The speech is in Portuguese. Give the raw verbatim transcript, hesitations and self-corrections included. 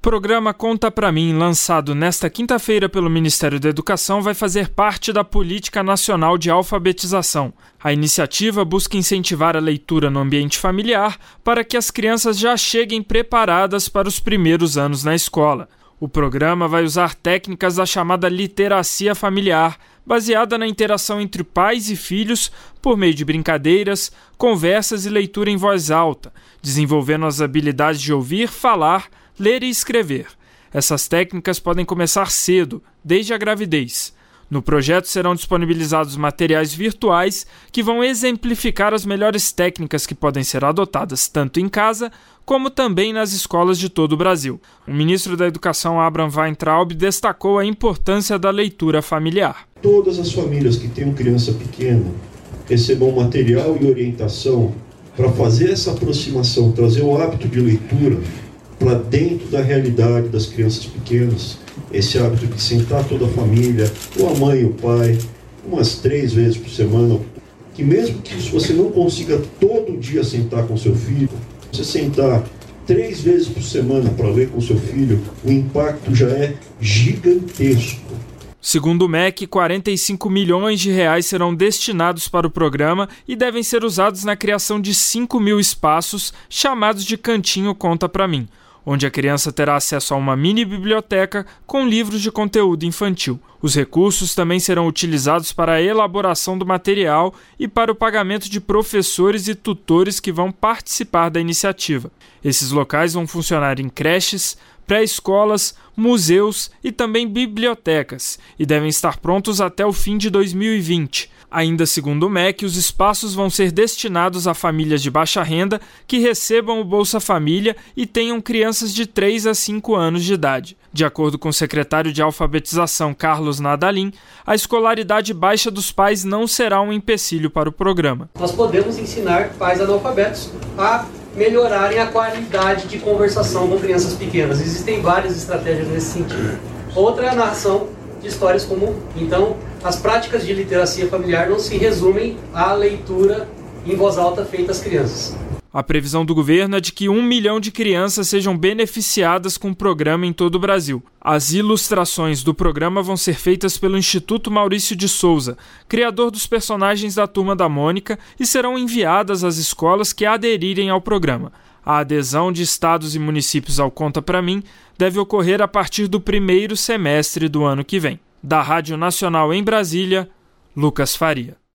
programa Conta Pra Mim, lançado nesta quinta-feira pelo Ministério da Educação, vai fazer parte da Política Nacional de Alfabetização. A iniciativa busca incentivar a leitura no ambiente familiar para que as crianças já cheguem preparadas para os primeiros anos na escola. O programa vai usar técnicas da chamada literacia familiar, baseada na interação entre pais e filhos por meio de brincadeiras, conversas e leitura em voz alta, desenvolvendo as habilidades de ouvir, falar, ler e escrever. Essas técnicas podem começar cedo, desde a gravidez. No projeto serão disponibilizados materiais virtuais que vão exemplificar as melhores técnicas que podem ser adotadas tanto em casa como também nas escolas de todo o Brasil. O ministro da Educação, Abraham Weintraub, destacou a importância da leitura familiar. Todas as famílias que tenham criança pequena recebam material e orientação para fazer essa aproximação, trazer o hábito de leitura para dentro da realidade das crianças pequenas, esse hábito de sentar toda a família, ou a mãe e o pai, umas três vezes por semana, que mesmo que você não consiga todo dia sentar com seu filho, você sentar três vezes por semana para ler com seu filho, o impacto já é gigantesco. Segundo o M E C, quarenta e cinco milhões de reais serão destinados para o programa e devem ser usados na criação de cinco mil espaços chamados de Cantinho Conta Pra Mim, onde a criança terá acesso a uma mini biblioteca com livros de conteúdo infantil. Os recursos também serão utilizados para a elaboração do material e para o pagamento de professores e tutores que vão participar da iniciativa. Esses locais vão funcionar em creches, pré-escolas, museus e também bibliotecas e devem estar prontos até o fim de dois mil e vinte. Ainda segundo o M E C, os espaços vão ser destinados a famílias de baixa renda que recebam o Bolsa Família e tenham crianças de três a cinco anos de idade. De acordo com o secretário de Alfabetização, Carlos Nadalim, a escolaridade baixa dos pais não será um empecilho para o programa. Nós podemos ensinar pais analfabetos a melhorarem a qualidade de conversação com crianças pequenas. Existem várias estratégias nesse sentido. Outra é a narração de histórias comuns. Então, as práticas de literacia familiar não se resumem à leitura em voz alta feita às crianças. A previsão do governo é de que um milhão de crianças sejam beneficiadas com o programa em todo o Brasil. As ilustrações do programa vão ser feitas pelo Instituto Maurício de Souza, criador dos personagens da Turma da Mônica, e serão enviadas às escolas que aderirem ao programa. A adesão de estados e municípios ao Conta Pra Mim deve ocorrer a partir do primeiro semestre do ano que vem. Da Rádio Nacional em Brasília, Lucas Faria.